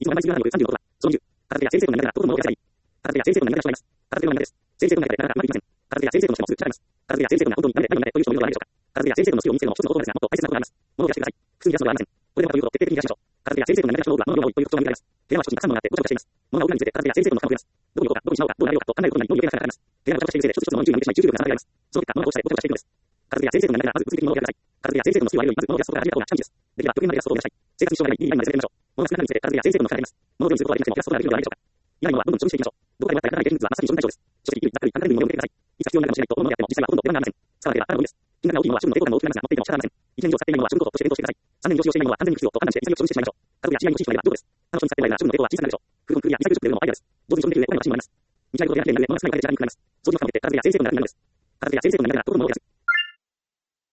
いつも名前すぎるような36は、その20。片付けや先生との間がどこでもやりたい。片付けや先生との間がしまいます。片付けの間です。先生との間でなかなかうまくいきません。片付けや先生とのしてもすぐ違います。片付けや先生とのは本当に誰で何をという人もいるのではないでしょうか。片付けや先生とのスキルを見せるのも一つの方法ですが、もっと大切なことがあります。物を出してください。普通に出すのではありません。これでもかというと徹底的に出しましょう。片付けや先生との間が人の多くは物が多いという特徴が見られます。部屋は一つにたくさんのがあってごちゃごちゃしています。物が多くなるにつれて片付けや先生との負担を増えます。どこに置こうか、どこにしまおうか、どうなるようかと考えることになり、脳に余計な負担がかかります。部屋がごちゃごちゃしているせいで一つ一つの物に注意が向いてしまい集中力が下がります。その結果、物を落としたりごちゃごちゃしていくのです。片付けや先生との間がまず物理的に物をやりなさい。片付けや先生とのスキルを上げるよりまず物を出すことが始めた方が近道です。できれば極限まで出すことを目指したい。生活に障害がない、いいラインまで攻めてみましょう。物が少なくなるにつれて片付けや先生との負担が減ります。物を用意することはできなくても出すことができるのではないでしょうか。いないものはどんどん処理していきましょう。どこかでもやったらやらない芸術はまさに処理対象です。書籍、ざっくり簡単に物を見てください。いつ必要になるかもしれないと思うのであっても実際はほとんど出番がありません。使わなければあなたの分です。金額が大きいものは処分の抵抗感も大きくなりますが、持っていても仕方がありません。1年以上使っていないものは処分こととして検討してください。3年以上使用していないものは完全に不必要と判断して潔く処分してしまいましょう。家族や知り合いの地域となればどうです。他の人に使っていないなら処分の抵抗は小さくなるでしょう。空論、空やリサイクルショップで売るのもアイデアです。上手に処分できる上、他にもマシンもあります。見違いことでやらなくている上、物が少ないお金で時間にくなります。掃除の負担を減って片付けや先生との間が長くなります。片付けや先生との間がどこでも物をやらず